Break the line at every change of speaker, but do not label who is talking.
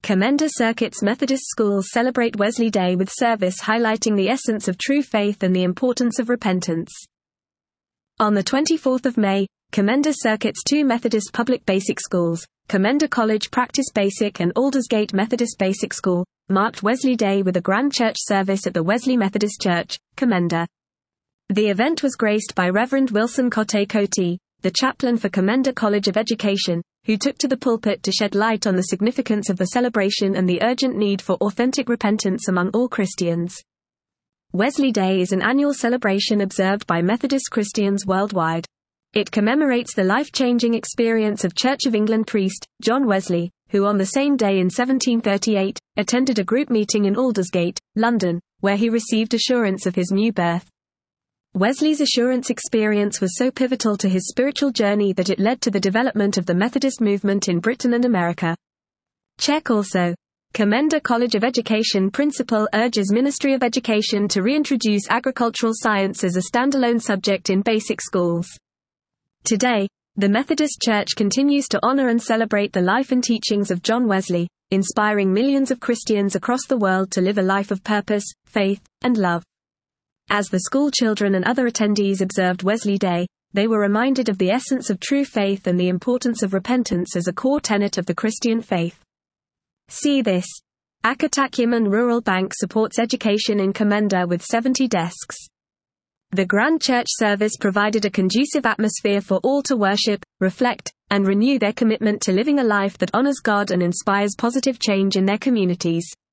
Commenda Circuit's Methodist schools celebrate Wesley Day with service highlighting the essence of true faith and the importance of repentance. On the 24th of May, Commenda Circuit's two Methodist public basic schools, Commenda College Practice Basic and Aldersgate Methodist Basic School, marked Wesley Day with a grand church service at the Wesley Methodist Church, Commenda. The event was graced by Reverend Wilson Cote Cote, the chaplain for Commenda College of Education, who took to the pulpit to shed light on the significance of the celebration and the urgent need for authentic repentance among all Christians. Wesley Day is an annual celebration observed by Methodist Christians worldwide. It commemorates the life-changing experience of Church of England priest, John Wesley, who on the same day in 1738, attended a group meeting in Aldersgate, London, where he received assurance of his new birth. Wesley's assurance experience was so pivotal to his spiritual journey that it led to the development of the Methodist movement in Britain and America. Check also. Commenda College of Education principal urges Ministry of Education to reintroduce agricultural science as a standalone subject in basic schools. Today, the Methodist Church continues to honor and celebrate the life and teachings of John Wesley, inspiring millions of Christians across the world to live a life of purpose, faith, and love. As the school children and other attendees observed Wesley Day, they were reminded of the essence of true faith and the importance of repentance as a core tenet of the Christian faith. See this. Akatakyamon Rural Bank supports education in Commenda with 70 desks. The Grand Church service provided a conducive atmosphere for all to worship, reflect, and renew their commitment to living a life that honors God and inspires positive change in their communities.